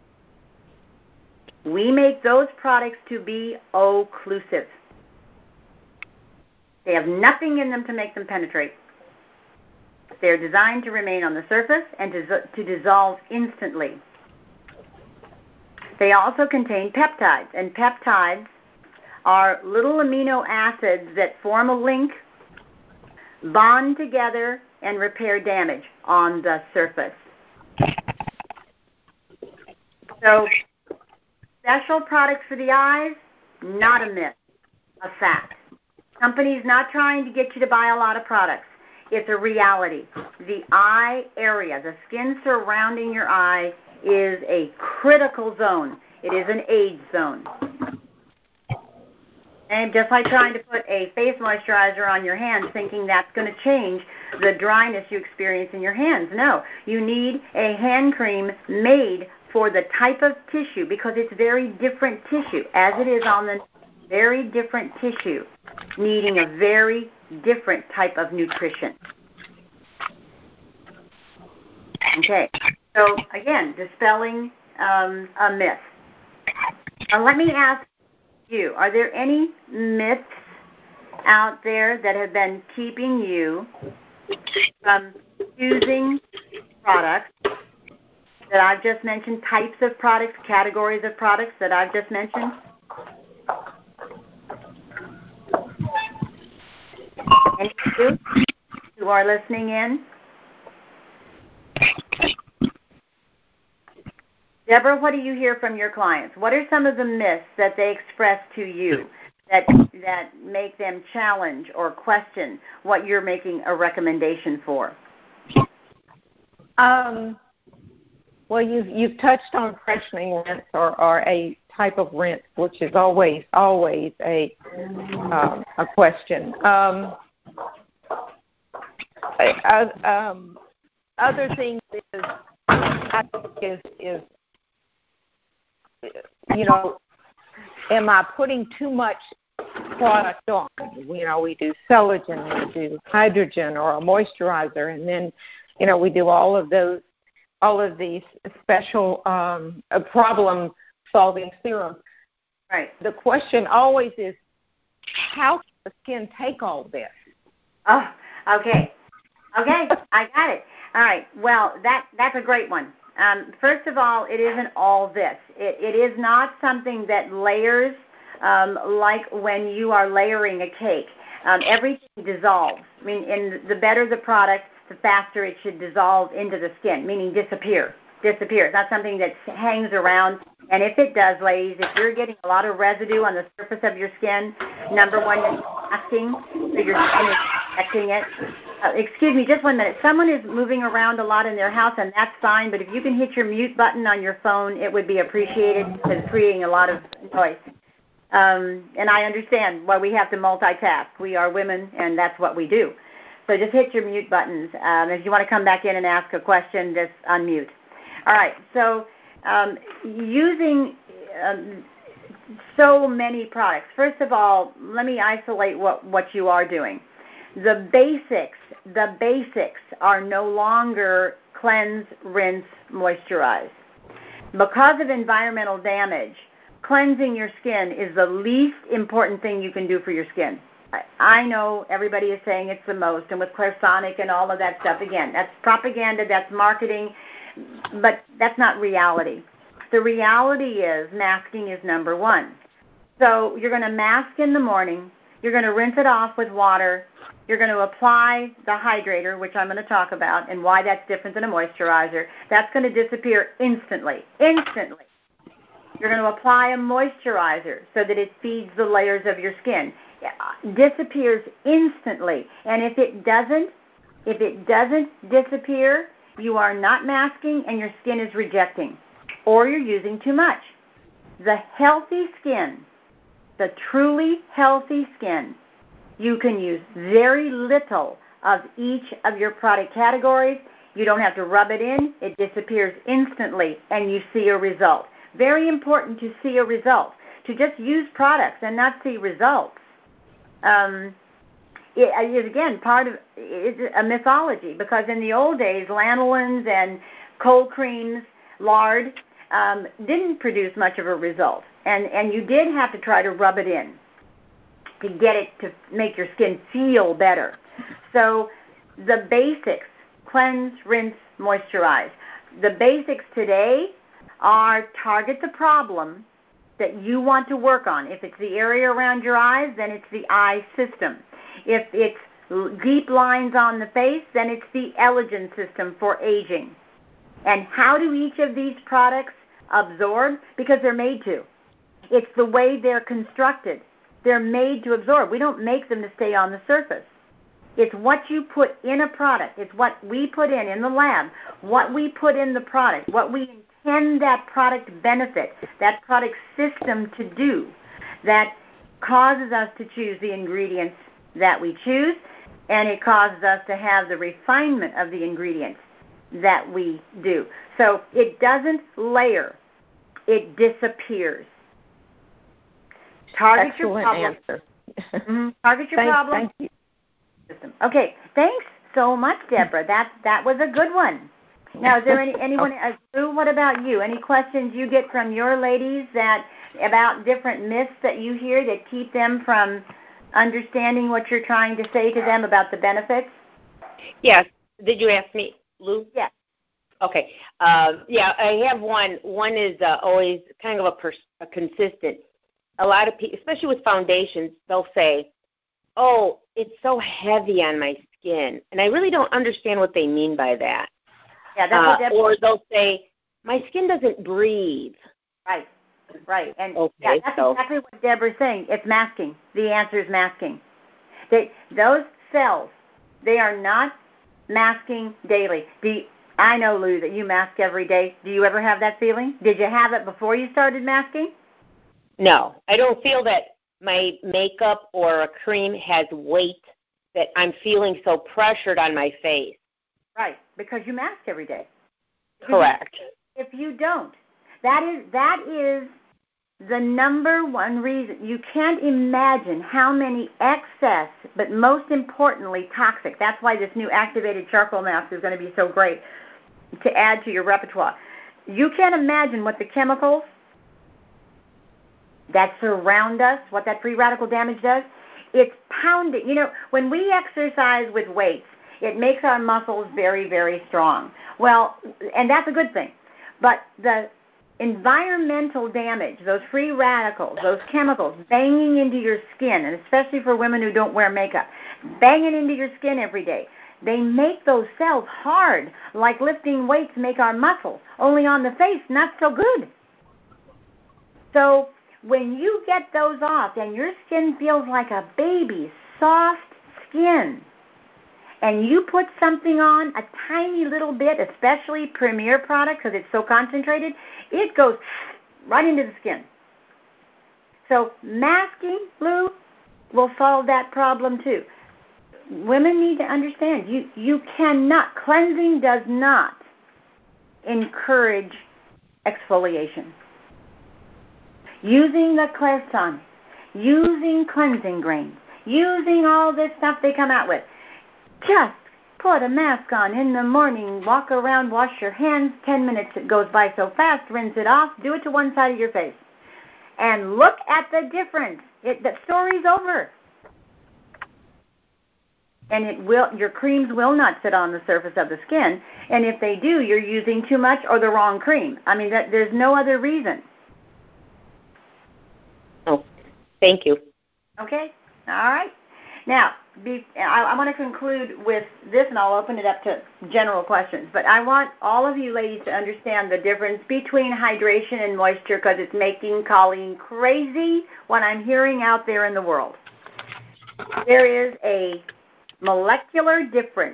A: we make those products to be occlusive. They have nothing in them to make them penetrate. They're designed to remain on the surface and to, to dissolve instantly. They also contain peptides, and peptides are little amino acids that form a link, bond together, and repair damage on the surface. So, special products for the eyes, not a myth, a fact. Companies not trying to get you to buy a lot of products. It's a reality. The eye area, the skin surrounding your eye, is a critical zone. It is an age zone. And just like trying to put a face moisturizer on your hands thinking that's going to change the dryness you experience in your hands. No, you need a hand cream made for the type of tissue because it's very different tissue, as it is on the very different tissue, needing a very different type of nutrition. Okay, so again, dispelling um, a myth. Now let me ask you, are there any myths out there that have been keeping you from using products that I've just mentioned, types of products, categories of products that I've just mentioned? Any of you who are listening in? Deborah, what do you hear from your clients? What are some of the myths that they express to you that that make them challenge or question what you're making a recommendation for?
B: Um, well, you've, you've touched on freshening rinse or, or a type of rinse, which is always, always a, um, a question. Um, I, um, other things is, I think is, is, you know, am I putting too much product on? You know, we do Celogen, we do hydrogen or a moisturizer, and then, you know, we do all of those, all of these special um, problem-solving serums.
A: Right.
B: The question always is, how can the skin take all this?
A: Oh, okay. Okay, I got it. All right. Well, that that's a great one. Um, first of all, it isn't all this. It, it is not something that layers um, like when you are layering a cake. Um, everything dissolves. I mean, in the better the product, the faster it should dissolve into the skin, meaning disappear. Disappear. It's not something that hangs around. And if it does, ladies, if you're getting a lot of residue on the surface of your skin, number one, you're masking, so your skin is protecting it. Uh, excuse me, just one minute. Someone is moving around a lot in their house, and that's fine, but if you can hit your mute button on your phone, it would be appreciated because it's creating a lot of noise. Um, and I understand why we have to multitask. We are women, and that's what we do. So just hit your mute buttons. Um, if you want to come back in and ask a question, just unmute. All right, so um, using um, so many products. First of all, let me isolate what, what you are doing. The basics, the basics are no longer cleanse, rinse, moisturize. Because of environmental damage, cleansing your skin is the least important thing you can do for your skin. I, I know everybody is saying it's the most, and with Clarisonic and all of that stuff, again, that's propaganda, that's marketing, but that's not reality. The reality is masking is number one. So you're going to mask in the morning. You're going to rinse it off with water. You're going to apply the hydrator, which I'm going to talk about, and why that's different than a moisturizer. That's going to disappear instantly. Instantly. You're going to apply a moisturizer so that it feeds the layers of your skin. It disappears instantly. And if it doesn't, if it doesn't disappear, you are not masking and your skin is rejecting, or you're using too much. The healthy skin, the truly healthy skin, you can use very little of each of your product categories. You don't have to rub it in. It disappears instantly, and you see a result. Very important to see a result. To just use products and not see results um, it is, again, part of it's a mythology, because in the old days, lanolins and cold creams, lard, um, didn't produce much of a result. And, and you did have to try to rub it in to get it to make your skin feel better. So the basics, cleanse, rinse, moisturize. The basics today are target the problem, that you want to work on. If it's the area around your eyes, then it's the eye system. If it's deep lines on the face, then it's the Elogen system for aging. And how do each of these products absorb? Because they're made to. It's the way they're constructed. They're made to absorb. We don't make them to stay on the surface. It's what you put in a product. It's what we put in in the lab, what we put in the product, what we intend that product benefit, that product system to do, that causes us to choose the ingredients that we choose, and it causes us to have the refinement of the ingredients that we do. So it doesn't layer. It disappears. Target
B: Excellent
A: your problem.
B: answer.
A: Mm-hmm. Target your
B: thank,
A: problem.
B: Thank you.
A: System. Okay, thanks so much, Deborah. That that was a good one. Now, is there any anyone? Uh, Lou, what about you? Any questions you get from your ladies that about different myths that you hear that keep them from understanding what you're trying to say to them about the benefits?
C: Yes. Did you ask me, Lou?
A: Yes.
C: Okay. Uh, yeah, I have one. One is uh, always kind of a, pers- a consistent. A lot of people, especially with foundations, they'll say, oh, it's so heavy on my skin. And I really don't understand what they mean by that.
A: Yeah, that's what Deborah.
C: Uh, or they'll say, my skin doesn't breathe.
A: Right, right. And
C: okay,
A: yeah, that's
C: so.
A: exactly what Deborah's saying. It's masking. The answer is masking. They, those cells, they are not masking daily. The, I know, Lou, that you mask every day. Do you ever have that feeling? Did you have it before you started masking?
C: No, I don't feel that my makeup or a cream has weight that I'm feeling so pressured on my face.
A: Right, because you mask every day.
C: Correct.
A: If you don't, that is that is the number one reason. You can't imagine how many excess, but most importantly, toxic. That's why this new activated charcoal mask is going to be so great to add to your repertoire. You can't imagine what the chemicals that surround us, what that free radical damage does. It's pounding. You know, when we exercise with weights, it makes our muscles very, very strong. Well, and that's a good thing. But the environmental damage, those free radicals, those chemicals banging into your skin, and especially for women who don't wear makeup, banging into your skin every day, they make those cells hard, like lifting weights make our muscles, only on the face, not so good. So when you get those off and your skin feels like a baby's soft skin, and you put something on, a tiny little bit, especially Premier product because it's so concentrated, it goes right into the skin. So masking, Lou, will solve that problem too. Women need to understand, you, you cannot, cleansing does not encourage exfoliation. Using the Clairsonic, using cleansing grains, using all this stuff they come out with, just put a mask on in the morning, walk around, wash your hands, ten minutes, it goes by so fast, rinse it off, do it to one side of your face. And look at the difference. It, the story's over. And it will, your creams will not sit on the surface of the skin, and if they do, you're using too much or the wrong cream. I mean, that, there's no other reason.
C: Oh, thank you.
A: Okay, all right. Now, be, I, I want to conclude with this, and I'll open it up to general questions. But I want all of you ladies to understand the difference between hydration and moisture, because it's making Colleen crazy what I'm hearing out there in the world. There is a molecular difference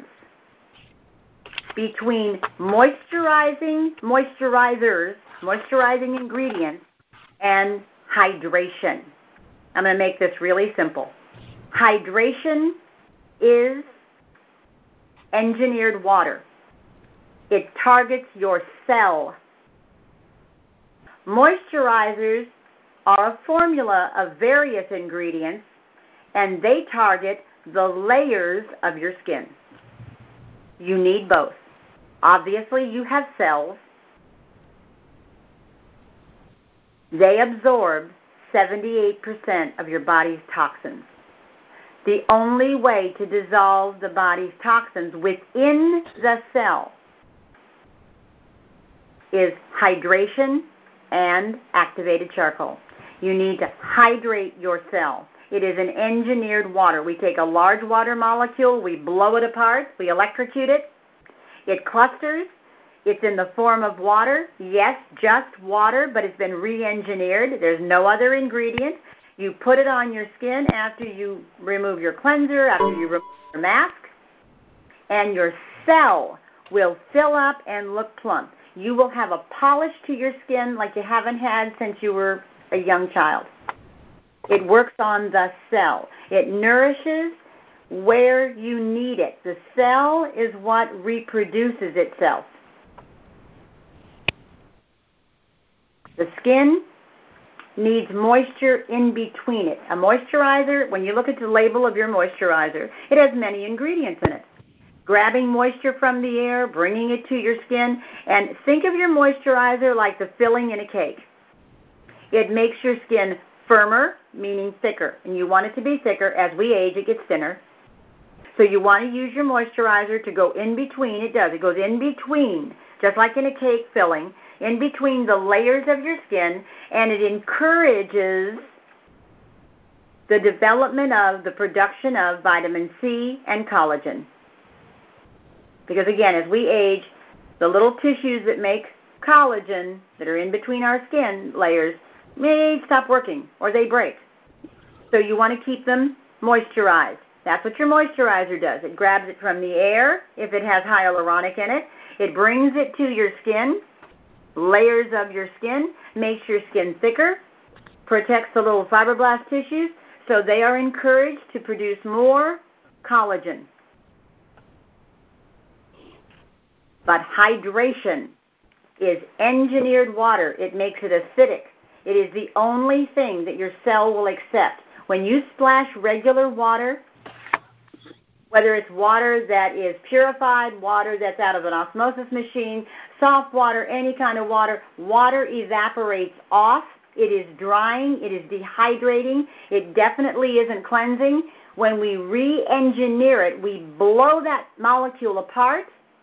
A: between moisturizing moisturizers, moisturizing ingredients, and hydration. I'm going to make this really simple. Hydration is engineered water. It targets your cell. Moisturizers are a formula of various ingredients, and they target the layers of your skin. You need both. Obviously, you have cells. They absorb seventy-eight percent of your body's toxins. The only way to dissolve the body's toxins within the cell is hydration and activated charcoal. You need to hydrate your cell. It is an engineered water. We take a large water molecule, we blow it apart, we electrocute it. It clusters. It's in the form of water. Yes, just water, but it's been re-engineered. There's no other ingredient. You put it on your skin after you remove your cleanser, after you remove your mask, and your cell will fill up and look plump. You will have a polish to your skin like you haven't had since you were a young child. It works on the cell. It nourishes where you need it. The cell is what reproduces itself. The skin needs moisture in between it. A moisturizer, when you look at the label of your moisturizer, it has many ingredients in it. Grabbing moisture from the air, bringing it to your skin, and think of your moisturizer like the filling in a cake. It makes your skin firmer, meaning thicker, and you want it to be thicker. As we age, it gets thinner. So you want to use your moisturizer to go in between. It does. It goes in between, just like in a cake filling, in between the layers of your skin, and it encourages the development of the production of vitamin C and collagen. Because again, as we age, the little tissues that make collagen that are in between our skin layers may stop working or they break. So you want to keep them moisturized. That's what your moisturizer does. It grabs it from the air if it has hyaluronic in it. It brings it to your skin, layers of your skin, makes your skin thicker, protects the little fibroblast tissues, so they are encouraged to produce more collagen. But hydration is engineered water. It makes it acidic. It is the only thing that your cell will accept. When you splash regular water, whether it's water that is purified, water that's out of an osmosis machine, soft water, any kind of water, water evaporates off. It is drying. It is dehydrating. It definitely isn't cleansing. When we re-engineer it, we blow that molecule apart.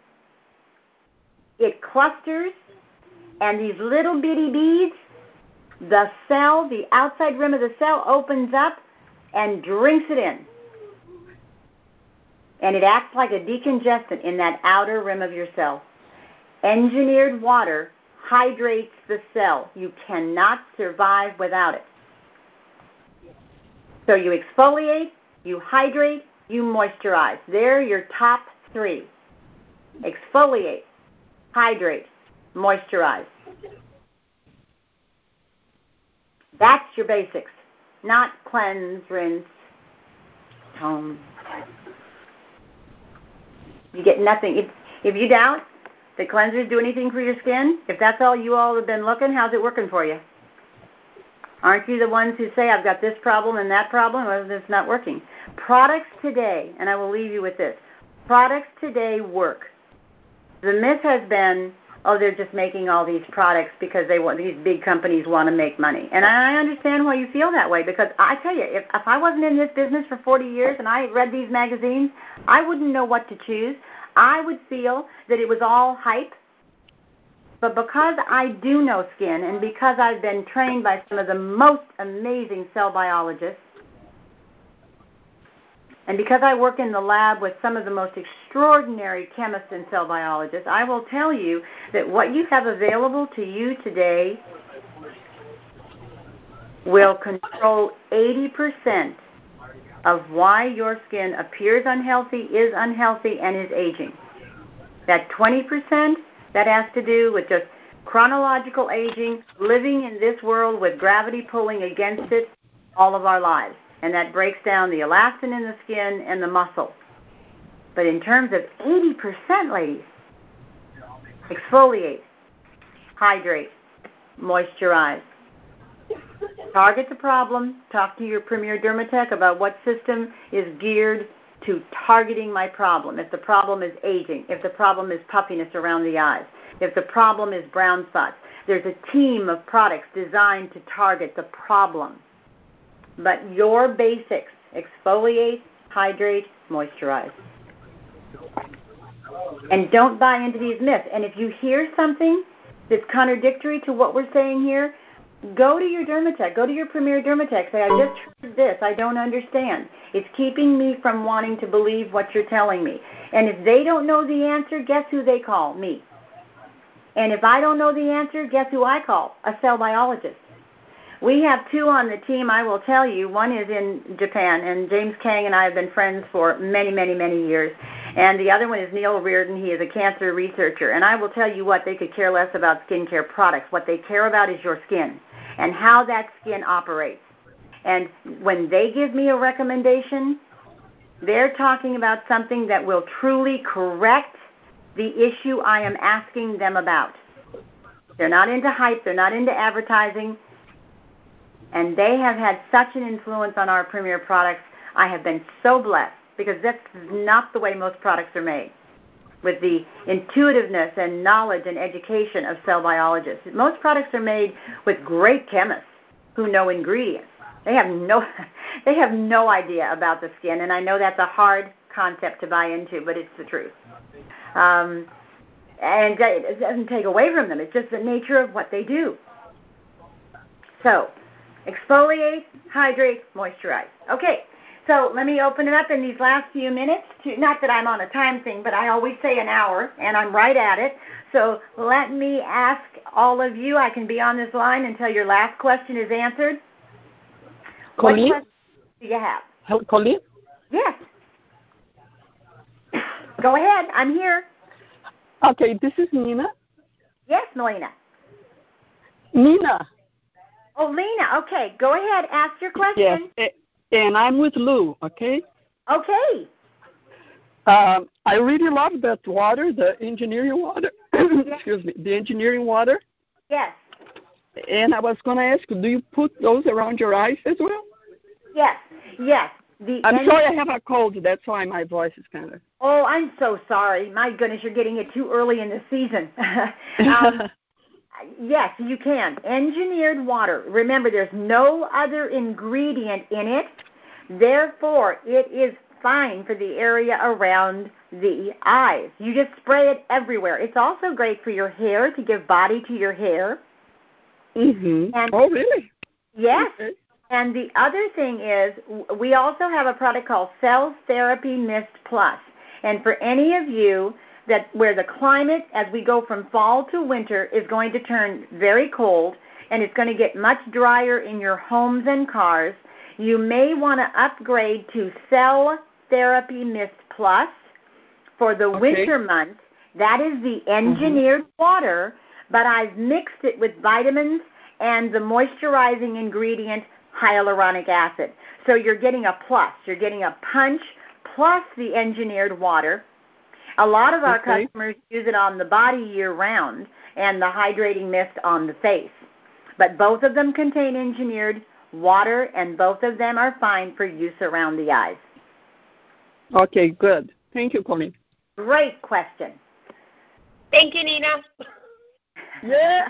A: It clusters, and these little bitty beads, the cell, the outside rim of the cell opens up and drinks it in. And it acts like a decongestant in that outer rim of your cell. Engineered water hydrates the cell. You cannot survive without it. So you exfoliate, you hydrate, you moisturize. They're your top three. Exfoliate, hydrate, moisturize. That's your basics, not cleanse, rinse, tone. You get nothing. If, if you doubt that cleansers do anything for your skin, if that's all you all have been looking, how's it working for you? Aren't you the ones who say, I've got this problem and that problem, or it's not working? Products today, and I will leave you with this, products today work. The myth has been, oh, they're just making all these products because they want, these big companies want to make money. And I understand why you feel that way, because I tell you, if, if I wasn't in this business for forty years and I read these magazines, I wouldn't know what to choose. I would feel that it was all hype. But because I do know skin, and because I've been trained by some of the most amazing cell biologists, and because I work in the lab with some of the most extraordinary chemists and cell biologists, I will tell you that what you have available to you today will control eighty percent of why your skin appears unhealthy, is unhealthy, and is aging. That twenty percent, that has to do with just chronological aging, living in this world with gravity pulling against it all of our lives. And that breaks down the elastin in the skin and the muscle. But in terms of eighty percent, ladies, exfoliate, hydrate, moisturize. Target the problem. Talk to your Premier Dermatech about what system is geared to targeting my problem. If the problem is aging, if the problem is puffiness around the eyes, if the problem is brown spots, there's a team of products designed to target the problem. But your basics, exfoliate, hydrate, moisturize. And don't buy into these myths. And if you hear something that's contradictory to what we're saying here, go to your Dermatech. Go to your Premier Dermatech. Say, I just heard this. I don't understand. It's keeping me from wanting to believe what you're telling me. And if they don't know the answer, guess who they call? Me. And if I don't know the answer, guess who I call? A cell biologist. We have two on the team, I will tell you. One is in Japan, and James Kang and I have been friends for many, many, many years. And the other one is Neil Reardon. He is a cancer researcher. And I will tell you what, they could care less about skincare products. What they care about is your skin and how that skin operates. And when they give me a recommendation, they're talking about something that will truly correct the issue I am asking them about. They're not into hype. They're not into advertising. And they have had such an influence on our Premier products. I have been so blessed because that's not the way most products are made, with the intuitiveness and knowledge and education of cell biologists. Most products are made with great chemists who know ingredients. They have no, they have no idea about the skin, and I know that's a hard concept to buy into, but it's the truth. Um, and it doesn't take away from them. It's just the nature of what they do. So, exfoliate, hydrate, moisturize. Okay, so let me open it up in these last few minutes. To, not that I'm on a time thing, but I always say an hour, and I'm right at it. So let me ask all of you. I can be on this line until your last question is answered.
F: Colleen?
A: What questions do you have?
F: Hello, Colleen?
A: Yes. Go ahead. I'm here.
F: Okay, this is Nina.
A: Yes, Melina.
F: Nina.
A: Oh, Lena. Okay, go ahead. Ask your question.
F: Yes, and I'm with Lou, okay?
A: Okay.
F: Um, I really love that water, the engineering water. Excuse me, the engineering water.
A: Yes.
F: And I was going to ask you, do you put those around your eyes as well?
A: Yes. Yes. The
F: I'm
A: en-
F: sorry, I have a cold. That's why my voice is kind of...
A: Oh, I'm so sorry. My goodness, you're getting it too early in the season. um, yes, you can. Engineered water. Remember, there's no other ingredient in it. Therefore, it is fine for the area around the eyes. You just spray it everywhere. It's also great for your hair, to give body to your hair.
F: Mm-hmm.
A: And
F: oh, really?
A: Yes.
F: Okay.
A: And the other thing is, we also have a product called Cell Therapy Mist Plus. And for any of you that where the climate, as we go from fall to winter, is going to turn very cold, and it's going to get much drier in your homes and cars, you may want to upgrade to Cell Therapy Mist Plus for the
F: okay.
A: winter months. That is the engineered mm-hmm. water, but I've mixed it with vitamins and the moisturizing ingredient hyaluronic acid. So you're getting a plus. You're getting a punch plus the engineered water. A lot of our
F: okay.
A: customers use it on the body year-round and the hydrating mist on the face. But both of them contain engineered water, and both of them are fine for use around the eyes.
F: Okay, good. Thank you, Colleen.
A: Great question.
C: Thank you, Nina.
A: Yeah.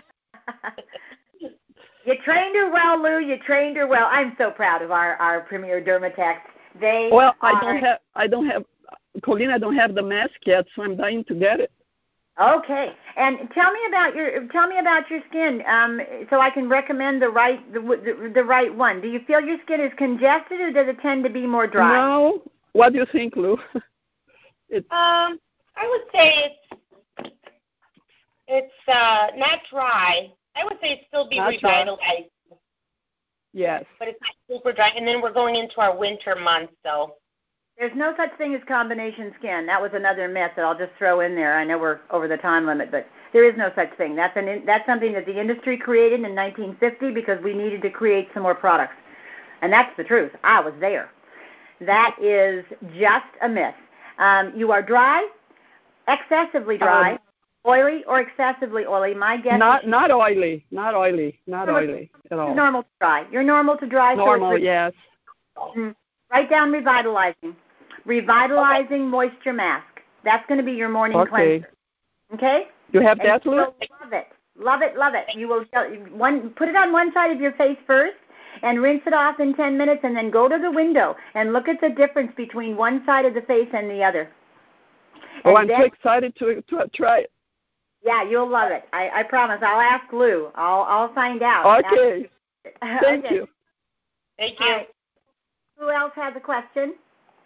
A: You trained her well, Lou. You trained her well. I'm so proud of our, our Premier Dermatechs. They
F: well,
A: are...
F: I don't have, I don't have, Colleen, I don't have the mask yet, so I'm dying to get it.
A: Okay, and tell me about your tell me about your skin, um, so I can recommend the right the, the the right one. Do you feel your skin is congested, or does it tend to be more dry?
F: No. What do you think, Lou?
C: it's, um, I would say it's it's uh, not dry. I would say it still be revitalized. Dry.
F: Yes.
C: But it's not super dry. And then we're going into our winter months, so.
A: There's no such thing as combination skin. That was another myth that I'll just throw in there. I know we're over the time limit, but there is no such thing. That's an that's something that the industry created in nineteen fifty because we needed to create some more products. And that's the truth. I was there. That is just a myth. Um, you are dry, excessively dry, um, oily, or excessively oily. My guess
F: not
A: is
F: not oily, not oily, not oily at all.
A: You're normal to dry. You're normal to dry.
F: Normal,
A: so
F: yes.
A: Mm-hmm. Write down revitalizing. Revitalizing okay. moisture mask. That's going to be your morning
F: okay.
A: cleanser. Okay?
F: You have
A: and
F: that, Lou?
A: Love it. Love it, love it. You will one put it on one side of your face first and rinse it off in ten minutes, and then go to the window and look at the difference between one side of the face and the other.
F: Oh,
A: and
F: I'm
A: then,
F: so excited to to try it.
A: Yeah, you'll love it. I, I promise. I'll ask Lou. I'll I'll find out.
F: Okay. Thank
A: okay.
F: you.
C: Thank you.
A: Right. Who else has a question?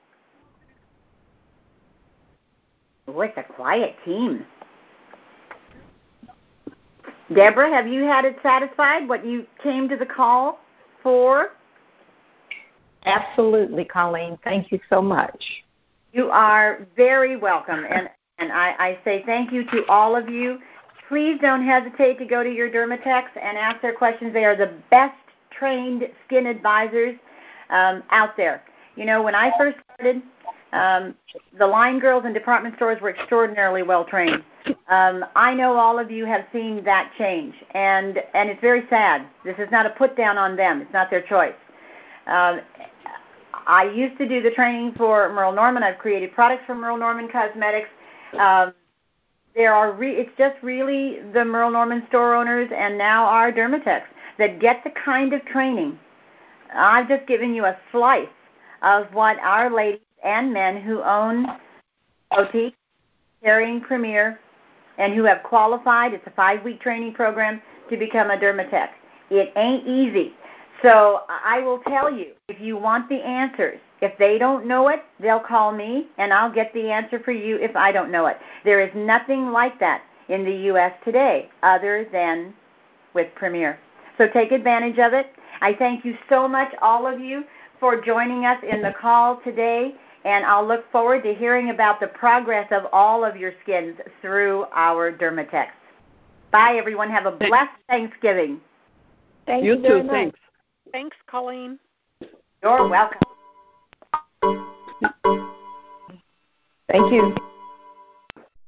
A: Oh, it's a quiet team. Deborah, have you had it satisfied, what you came to the call for?
B: Absolutely, Colleen. Thank you so much.
A: You are very welcome, and, and I, I say thank you to all of you. Please don't hesitate to go to your Dermatechs and ask their questions. They are the best trained skin advisors um, out there. You know, when I first started, um, the line girls in department stores were extraordinarily well trained. Um, I know all of you have seen that change, and, and it's very sad. This is not a put down on them. It's not their choice. Um, I used to do the training for Merle Norman. I've created products for Merle Norman Cosmetics. Um, there are re- it's just really the Merle Norman store owners and now our Dermatechs that get the kind of training. I've just given you a slice of what our ladies and men who own Boutique, carrying Premier, and who have qualified, it's a five-week training program, to become a Dermatech. It ain't easy. So I will tell you, if you want the answers, if they don't know it, they'll call me, and I'll get the answer for you if I don't know it. There is nothing like that in the U S today other than with Premier. So take advantage of it. I thank you so much, all of you, for joining us in the call today, and I'll look forward to hearing about the progress of all of your skins through our Dermatechs. Bye, everyone. Have a blessed Thanksgiving.
B: Thank
F: you
B: you very
F: too.
B: much.
F: Thanks.
E: Thanks, Colleen.
A: You're welcome.
B: Thank you.